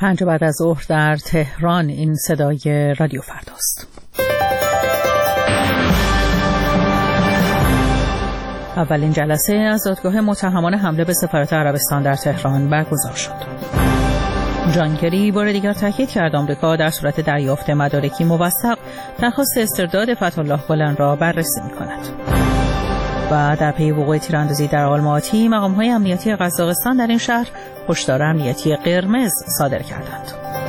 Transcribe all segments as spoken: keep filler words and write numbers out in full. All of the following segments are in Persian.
پنج بعد از ظهر در تهران. این صدای رادیو فرداست. اولین جلسه از دادگاه متهمان حمله به سفارت عربستان در تهران برگزار شد. جان کری بار دیگر تاکید کرد آمریکا در صورت دریافت مدارکی موثق درخواست استرداد فتح‌الله گلن را بررسی می‌کند. و در پی وقوع تیراندازی در آلماتی، مقام‌های امنیتی قزاقستان در این شهر هشدار امنیتی قرمز صادر کردند.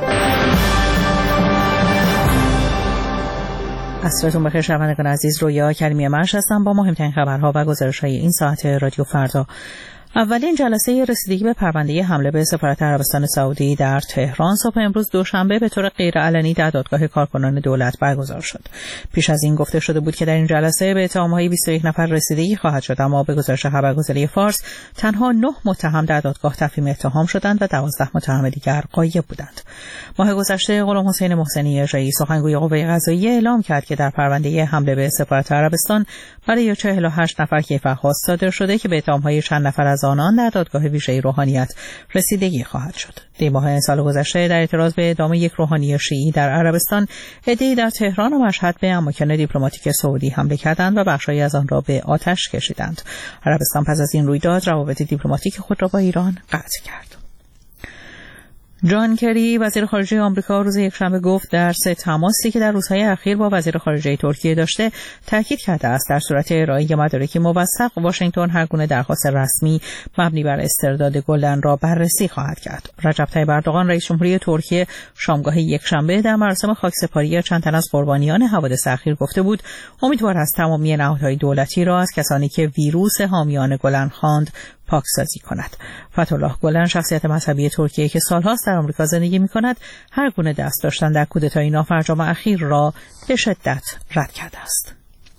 عصرتون بخیر شنوندگان عزیز، رویا کریمی منش هستم با مهمترین خبرها و گزارش‌های این ساعت رادیو فردا. اولین جلسه رسیدگی به پرونده حمله به سفارت عربستان سعودی در تهران صبح امروز دوشنبه به طور غیرعلنی در دادگاه کارکنان دولت برگزار شد. پیش از این گفته شده بود که در این جلسه به اتهام‌های بیست و یک نفر رسیدگی خواهد شد، اما به گزارش خبرگزاری فارس تنها نه متهم در دادگاه تفهیم اتهام شدند و دوازده متهم دیگر غایب بودند. ماه گذشته غلام حسین محسنی رئیس سخنگوی قوه قضاییه اعلام کرد که در پرونده حمله به سفارت عربستان برای چهل و هشت نفر کیفرخواست صادر شده که به اتهام‌های چند نفر از آنان در دادگاه ویژه روحانیت رسیدگی خواهد شد. دیماه سال گذشته در اعتراض به اعدام یک روحانی شیعی در عربستان، عده‌ای در تهران و مشهد به اماکن دیپلماتیک سعودی حمله کردند و بخشی از آن را به آتش کشیدند. عربستان پس از این رویداد روابط دیپلماتیک خود را با ایران قطع کرد. جان کری وزیر خارجه آمریکا روز یکشنبه گفت در سه تماسی که در روزهای اخیر با وزیر خارجه ترکیه داشته تاکید کرده است در صورت ارائه مدارکی موثق واشنگتن هر گونه درخواست رسمی مبنی بر استرداد گلن را بررسی خواهد کرد. رجب طیب اردوغان رئیس جمهوری ترکیه شامگاه یکشنبه در مراسم خاکسپاری چند تن از قربانیان حوادث اخیر گفته بود امیدوار است تمامی نهادهای دولتی را از کسانی که ویروس حامیان گلن خواند پاکسازی کند. فتح‌الله گلن شخصیت مذهبی ترکیه که سالهاست در آمریکا زندگی می‌کند، هر گونه دست داشتن در کودتای نافرجام اخیر را به شدت رد کرده است.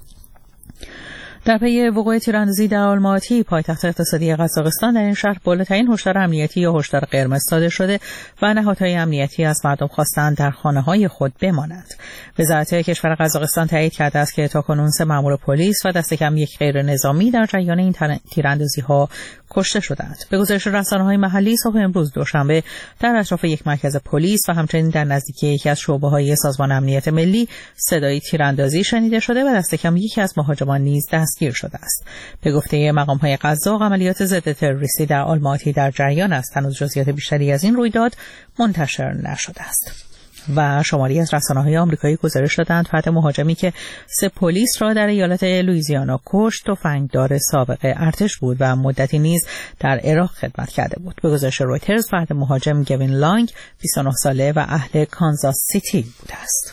در پی وقوع تیراندازی در آلماتی، پایتخت اقتصادی قزاقستان، در این شهر بالاترین هشدار امنیتی یا هشدار قرمز صادر شده و نهادهای امنیتی از مردم خواستند در خانه‌های خود بمانند. وزارت کشور قزاقستان تایید کرده است که تاکنون سه مأمور پلیس و دست کم یک غیر نظامی در جریان این تیراندازی‌ها کشته شدند. به گزارش رسانه‌های محلی صبح امروز دوشنبه در اطراف یک مرکز پلیس و همچنین در نزدیکی یکی از شعبه‌های سازمان امنیت ملی صدای تیراندازی شنیده شده و دست کم یکی از مهاجمان نیز دستگیر شده است. به گفته مقام‌های قزاق، عملیات ضد تروریستی در آلماتی در جریان است. هنوز جزئیات بیشتری از این رویداد منتشر نشده است. و شماری از رسانه‌های آمریکایی گزارش دادند فرد مهاجمی که سه پلیس را در ایالت لوئیزیانا کشت تفنگدار سابق ارتش بود و مدتی نیز در عراق خدمت کرده بود. به گزارش رویترز فرد مهاجم گوین لانگ بیست و نه ساله و اهل کانزاس سیتی بوده است.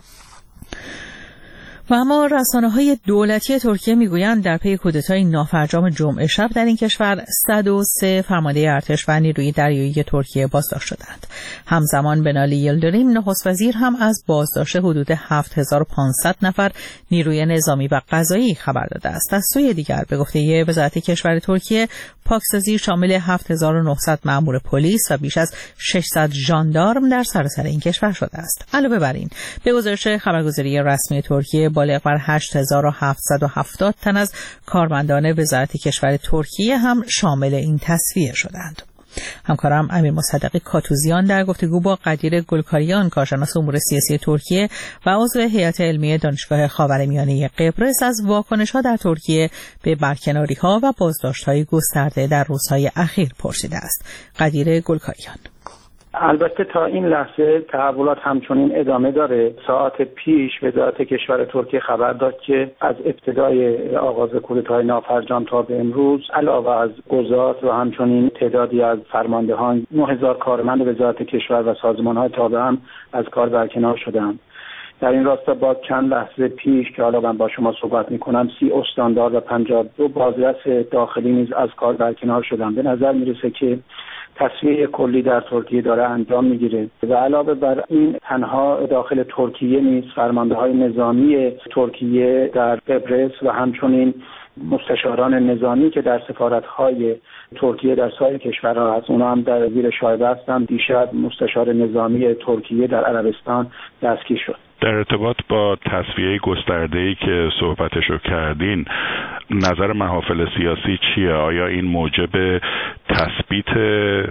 و اما رسانه‌های دولتی ترکیه میگویند در پی کودتای نافرجام جمعه شب در این کشور صد و سه فرمانده ارتش و نیروی دریایی ترکیه بازداشت شدند. همزمان بنالی یلدریم نخست وزیر هم از بازداشت حدود هفت هزار و پانصد نفر نیروی نظامی و قضایی خبر داده است. از سوی دیگر به گفته وزارت کشور ترکیه، پاکسازی شامل هفت هزار و نهصد مأمور پلیس و بیش از ششصد ژاندارم در سراسر این کشور شده است. علاوه بر این، به گزارش خبرگزاری رسمی ترکیه، بالغ بر هشت هزار و هفتصد و هفتاد تن از کارمندان وزارت کشور ترکیه هم شامل این تصفیه شدند. همکارم امیر مصدق کاتوزیان در گفتگو با قدیر گلکاریان، کارشناس امور سیاسی ترکیه و عضو هیئت علمی دانشگاه خاورمیانه قبرس، از واکنش‌ها در ترکیه به برکناری‌ها و بازداشت‌های گسترده در روزهای اخیر پرسیده است. قدیر گلکاریان: البته تا این لحظه تحولات همچنین ادامه داره. ساعت پیش وزارت کشور ترکیه خبر داد که از ابتدای آغاز کودتای نافرجام تا به امروز علاوه از قضات و همچنین تعدادی از فرماندهان، نه هزار کارمند وزارت کشور و سازمان‌های تابع هم از کار برکنار شدند. در این راستا با چند لحظه پیش که حالا من با شما صحبت می‌کنم، سی استاندار و پنجاه و دو بازرس داخلی نیز از کار برکنار شدند. به نظر میرسه که تصفیه کلی در ترکیه داره انجام میگیره و علاوه بر این تنها داخل ترکیه نیز فرمانده‌های نظامی ترکیه در قبرس و همچنین مستشاران نظامی که در سفارت‌های ترکیه در سایر کشورها هست، اونا هم در زیر شایبه هستند. دیشب مستشار نظامی ترکیه در عربستان دستگیر شد. در ارتباط با تصفیه گسترده‌ای که صحبتشو کردین، نظر محافل سیاسی چیه؟ آیا این موجب تثبیت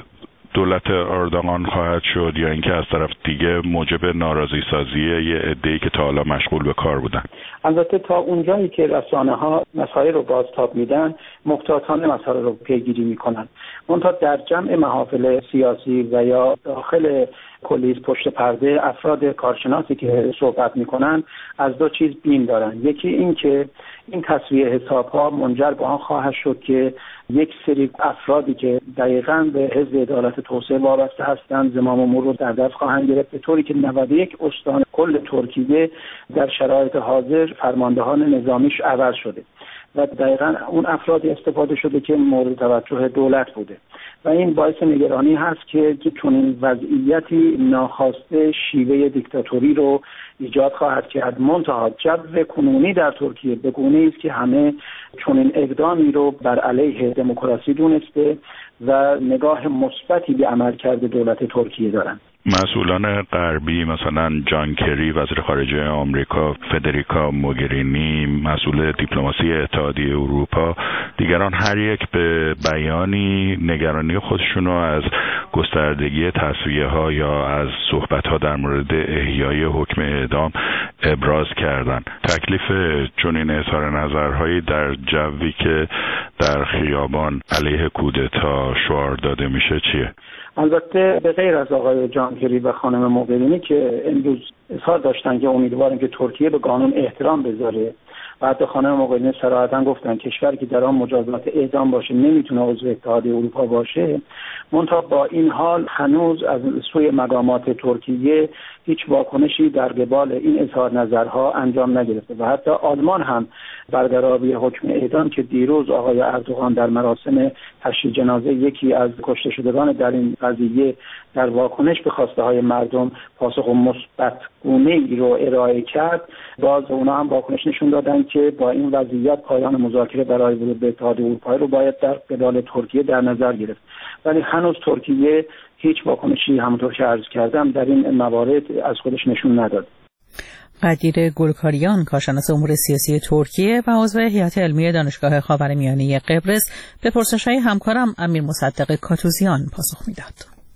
دولت اردوغان خواهد شد یا اینکه از طرف دیگه موجب ناراضی سازی یه عده‌ای که تا حالا مشغول به کار بودن؟ البته تا اونجایی که رسانه‌ها مسائل رو بازتاب میدن محتاطانه مسائل رو پیگیری میکنن. منتها در جمع محافل سیاسی و یا داخل کلیس پشت پرده افراد کارشناسی که صحبت میکنن از دو چیز بین دارن. یکی این که این تصفیه حساب‌ها منجر به آن خواهد شد که یک سری افرادی که دقیقاً به حزب عدالت توسعه وابسته هستند زمام امور رو در دست خواهند گرفت، به طوری که نود و یک استان کل ترکیه در شرایط حاضر فرماندهان نظامیش عوض شده و دقیقاً اون افرادی استفاده شده که مورد توجه دولت بوده و این باعث نگرانی هست که چنین وضعیتی ناخواسته شیوه دیکتاتوری رو ایجاد خواهد کرد. منتها جو کنونی در ترکیه به گونه‌ای است که همه چنین اقدامی رو بر علیه دموکراسی دونسته و نگاه مثبتی به عملکرد دولت ترکیه دارند. مسئولان غربی مثلا جان کری وزیر خارجه آمریکا، فدریکا موگرینی مسئول دیپلماسی اتحادیه اروپا، دیگران هر یک به بیانی نگرانی خودشونو از گستردگی تصفیه ها یا از صحبت ها در مورد احیای حکم اعدام ابراز کردند. تکلیف چنین اظهار نظرهایی در جوی که در خیابان علیه کودتا شعار داده میشه چیه؟ البته به غیر از آقای جان کری و خانم موگرینی که امروز اظهار داشتن که امیدوارن که ترکیه به قانون احترام بذاره و حتی خانم موگرینی صراحتاً گفتن کشوری که در آن مجازات اعدام باشه نمیتونه عضو اتحادیه اروپا باشه. منتها با این حال هنوز از سوی مقامات ترکیه هیچ واکنشی در قبال این اظهار نظرها انجام نگرفته و حتی آلمان هم برقراری حکم اعدام که دیروز آقای اردوغان در مراسم تشییع جنازه یکی از کشته شدگان در این قضیه در واکنش به خواسته های مردم پاسخ مثبت گونه‌ای رو ارائه کرد، باز اونا هم واکنش نشون دادن که با این وضعیت پایان مذاکره برای ورود به اتحادیه اروپا رو باید در قبال ترکیه در نظر گرفت. ولی هنوز ترکیه هیچ واکنشی همونطور که عرض کردم در این موارد از خودش نشون نداد. قدیر گلکاریان کارشناس امور سیاسی ترکیه و عضو هیئت علمی دانشگاه خاورمیانه قبرس به پرسش‌های همکارم امیر مصدق کاتوزیان پاسخ میداد.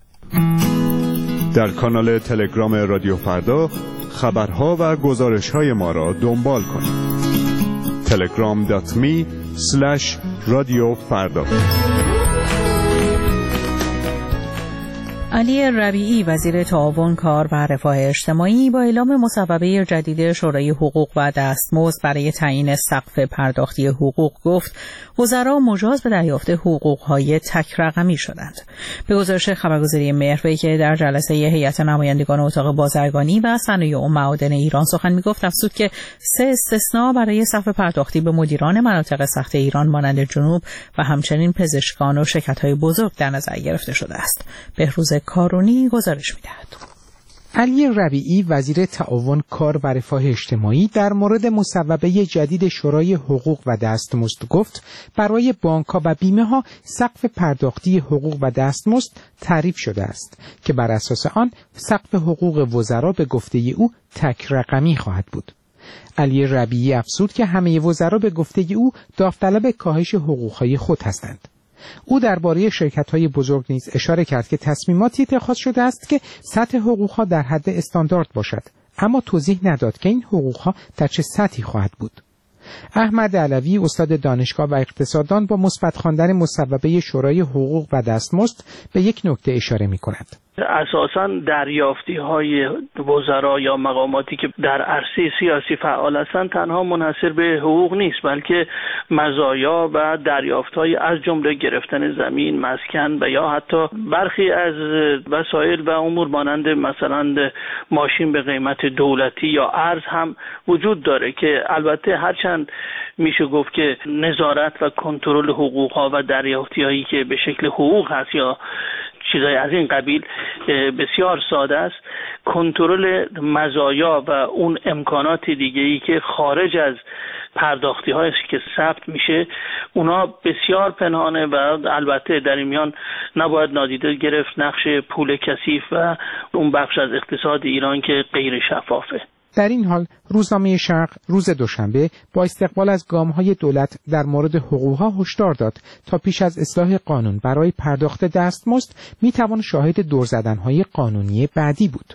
در کانال تلگرام رادیو فردا خبرها و گزارش‌های ما را دنبال کنید. تلگرام دات می اسلش رادیو فردا. علی ربیعی وزیر تعاون کار و رفاه اجتماعی با اعلام مصوبه جدید شورای حقوق و دستمزد برای تعیین سقف پرداختی حقوق گفت وزرا مجاز به دریافت حقوق‌های تک رقمی شدند. به گزارش خبرگزاری مهروی که در جلسه هیئت نمایندگان اتاق بازرگانی و صنایع و معادن ایران سخن می‌گفت افزود که سه استثناء برای سقف پرداختی به مدیران مناطق سخت ایران مانند جنوب و همچنین پزشکان و شرکت‌های بزرگ در نظر گرفته شده است. بهروز کارونی گزارش می‌دهد. علی ربیعی وزیر تعاون کار و رفاه اجتماعی در مورد مصوبه جدید شورای حقوق و دستمزد گفت برای بانک‌ها و بیمه‌ها سقف پرداختی حقوق و دستمزد تعریف شده است که بر اساس آن سقف حقوق وزرا به گفته او تک رقمی خواهد بود. علی ربیعی افزود که همه وزرا به گفته او داوطلب کاهش حقوق‌های خود هستند. او درباره شرکت‌های بزرگ نیز اشاره کرد که تصمیماتی اتخاذ شده است که سطح حقوق‌ها در حد استاندارد باشد، اما توضیح نداد که این حقوق‌ها در چه سطحی خواهد بود. احمد علوی استاد دانشگاه و اقتصاددان با مثبت خواندن مصوبه شورای حقوق و دستمزد به یک نکته اشاره می‌کند. اساساً دریافتی های وزرا یا مقاماتی که در عرصه سیاسی فعال هستند تنها منحصر به حقوق نیست، بلکه مزایا و دریافت های از جمله گرفتن زمین، مسکن و یا حتی برخی از وسایل و امور مانند مثلا ماشین به قیمت دولتی یا ارز هم وجود داره که البته هرچند میشه گفت که نظارت و کنترل حقوق ها و دریافتی هایی که به شکل حقوق هست یا چیزای از این قبیل بسیار ساده است، کنترل مزایا و اون امکانات دیگه‌ای که خارج از پرداختی هایی که ثبت میشه اونا بسیار پنهانه و البته در این میان نباید نادیده گرفت نقش پول کثیف و اون بخش از اقتصاد ایران که غیر شفافه. در این حال روزنامه شرق روز دوشنبه با استقبال از گام‌های دولت در مورد حقوق‌ها هشدار داد تا پیش از اصلاح قانون برای پرداخت دستمزد می‌توان شاهد دور زدن‌های قانونی بعدی بود.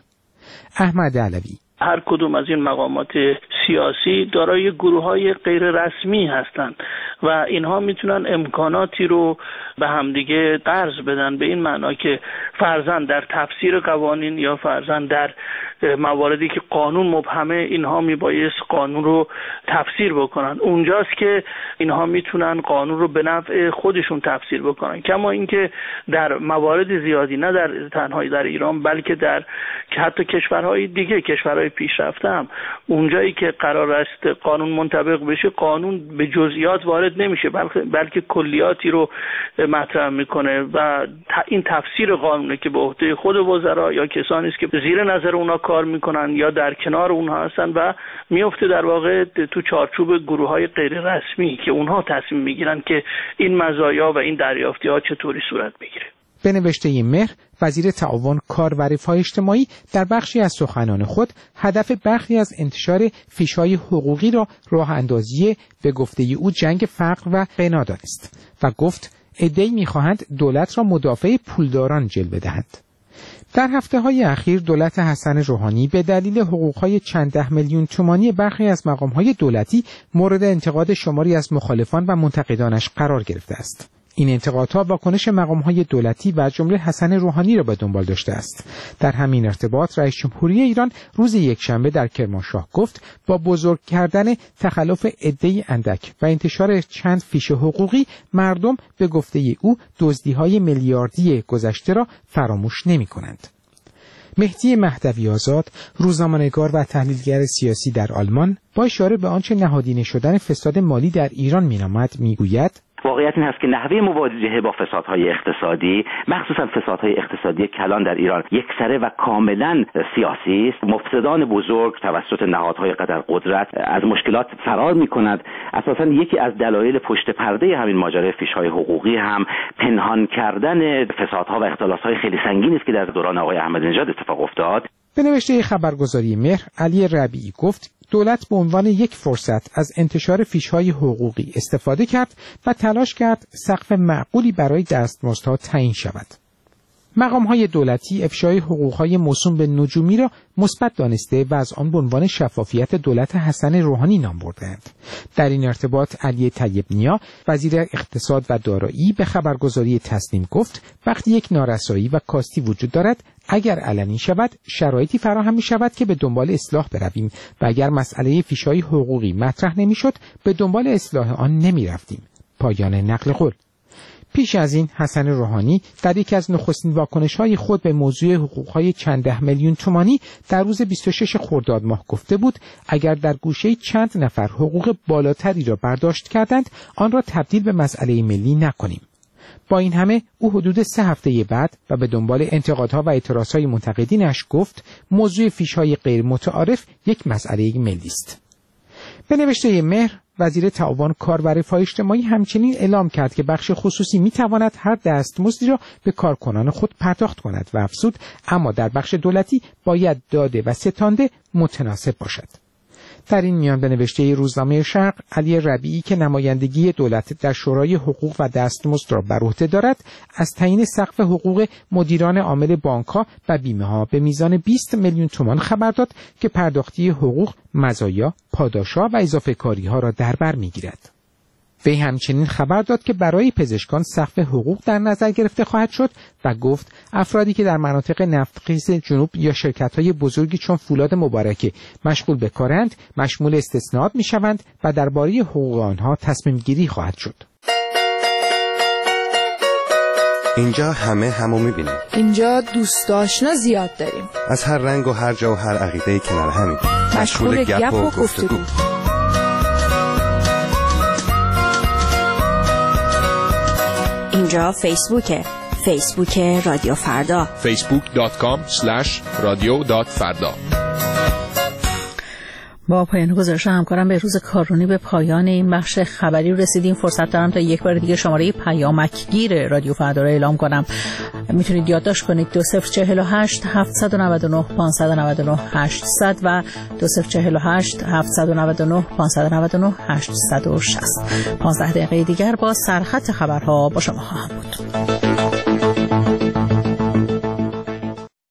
احمد علوی: هر کدوم از این مقامات سیاسی دارای گروه‌های غیر رسمی هستند و اینها میتونن امکاناتی رو به همدیگه قرض بدن، به این معنا که فرضاً در تفسیر قوانین یا فرضاً در مواردی که قانون مبهمه اینها میبایست قانون رو تفسیر بکنن. اونجاست که اینها میتونن قانون رو به نفع خودشون تفسیر بکنن. کما اینکه در موارد زیادی، نه در تنهایی در ایران بلکه در حتی کشورهای دیگه، کشورهای پیشرفته هم، اونجایی که قرار است قانون منطبق بشه قانون به جزئیات وارد نمیشه بلکه بلکه کلیاتی رو مطرح میکنه و این تفسیر قانونه که به عهده خود وزرا یا کسانی است که زیر نظر اونها کار میکنن یا در کنار اونها هستن و میفته در واقع تو چارچوب گروه‌های غیر رسمی که اونها تصمیم میگیرن که این مزایا و این دریافتی‌ها چطوری صورت بگیره. به نوشته مهر، وزیر تعاون، کار و رفاه اجتماعی در بخشی از سخنان خود هدف برخی از انتشار فیش‌های حقوقی را راه اندازی به گفته او جنگ فقر و غنا دانست و گفت عده‌ای می‌خواهند دولت را مدافع پولداران جلوه دهند. در هفته‌های اخیر دولت حسن روحانی به دلیل حقوق‌های چند ده میلیون تومانی برخی از مقام‌های دولتی مورد انتقاد شماری از مخالفان و منتقدانش قرار گرفته است. این انتقادها واکنش مقام‌های دولتی و از جمله حسن روحانی را به دنبال داشته است. در همین ارتباط رئیس جمهوری ایران روز یکشنبه در کرمانشاه گفت با بزرگ کردن تخلف عده‌ای اندک و انتشار چند فیش حقوقی مردم به گفته او دزدی‌های میلیاردی گذشته را فراموش نمی‌کنند. مهدی مهدوی آزاد، روزنامه‌نگار و تحلیلگر سیاسی در آلمان، با اشاره به آنچه نهادینه شدن فساد مالی در ایران می‌نامد میگوید: واقعیت این هست که نحوه مواجهه با فسادهای اقتصادی، مخصوصا فسادهای اقتصادی کلان در ایران، یکسره و کاملا سیاسی است. مفسدان بزرگ توسط نهادهای قدر قدرت از مشکلات فرار می‌کنند. اساساً یکی از دلایل پشت پرده همین ماجرای فیش‌های حقوقی هم پنهان کردن فسادها و اختلاس‌های خیلی سنگینی است که در دوران آقای احمدی نژاد اتفاق افتاد. به نوشته خبرگزاری مهر، علی ربیعی گفت دولت به عنوان یک فرصت از انتشار فیش‌های حقوقی استفاده کرد و تلاش کرد سقف معقولی برای دستمزدها تعیین شود. مقام‌های دولتی افشای حقوق‌های موسوم به نجومی را مثبت دانسته و از آن به عنوان شفافیت دولت حسن روحانی نام بردند. در این ارتباط علی طیب نیا، وزیر اقتصاد و دارایی، به خبرگزاری تسنیم گفت وقتی یک نارسایی و کاستی وجود دارد، اگر علنی شود شرایطی فراهم می شود که به دنبال اصلاح برویم و اگر مسئله فیش‌های حقوقی مطرح نمی‌شد به دنبال اصلاح آن نمی رفتیم. پایان نقل قول. پیش از این حسن روحانی در یکی از نخستین واکنش‌های خود به موضوع حقوق‌های چند ده میلیون تومانی در روز بیست و شش خرداد ماه گفته بود اگر در گوشه چند نفر حقوق بالاتری را برداشت کردند آن را تبدیل به مسئله ملی نکنیم. با این همه او حدود سه هفته بعد و به دنبال انتقادها و اعتراضهای منتقدینش گفت موضوع فیش‌های غیر متعارف یک مسئله ملی است. به نوشته مهر، وزیر تعاون، کار و رفاه اجتماعی همچنین اعلام کرد که بخش خصوصی میتواند هر دستمزدی را به کارکنان خود پرداخت کند و افزود اما در بخش دولتی باید داده و ستانده متناسب باشد. در این میان به نوشته روزنامه شرق، علی ربیعی که نمایندگی دولت در شورای حقوق و دستمزد را بر عهده دارد، از تعیین سقف حقوق مدیران عامل بانک‌ها و بیمه‌ها به میزان بیست میلیون تومان خبر داد که پرداختی حقوق، مزایا، پاداش‌ها و اضافه کاری‌ها را در بر می‌گیرد. وی همچنین خبر داد که برای پزشکان سقف حقوق در نظر گرفته خواهد شد و گفت افرادی که در مناطق نفتخیز جنوب یا شرکت‌های بزرگی چون فولاد مبارکه مشغول به کارند مشمول استثناءات می‌شوند و درباره حقوق آنها تصمیم گیری خواهد شد. اینجا همه همو می‌بینیم. اینجا دوست آشنا زیاد داریم. از هر رنگ و هر جا و هر عقیده‌ای کنار همیم. مشغول گپ و گفتگو. اینجا فیسبوکه، فیسبوک رادیو فردا، فیسبوک دات کام اسلش رادیو دات فردا. با پایان گزارش همکارم به روز کارونی به پایان این بخش خبری رسیدیم. فرصت دارم تا یک بار دیگه شماره پیامکگیر رادیو فردا را اعلام کنم. میتونید یادداشت کنید دو صفر چهل و هشت هفتصد و نود و نه پانصد و نود و نه هشتصد و دو صفر چهل و هشت هفتصد و نود و نه پانصد و نود و نه هشتصد و شصت. پانزده دقیقه دیگر با سرخط خبرها با شما خواهم بود.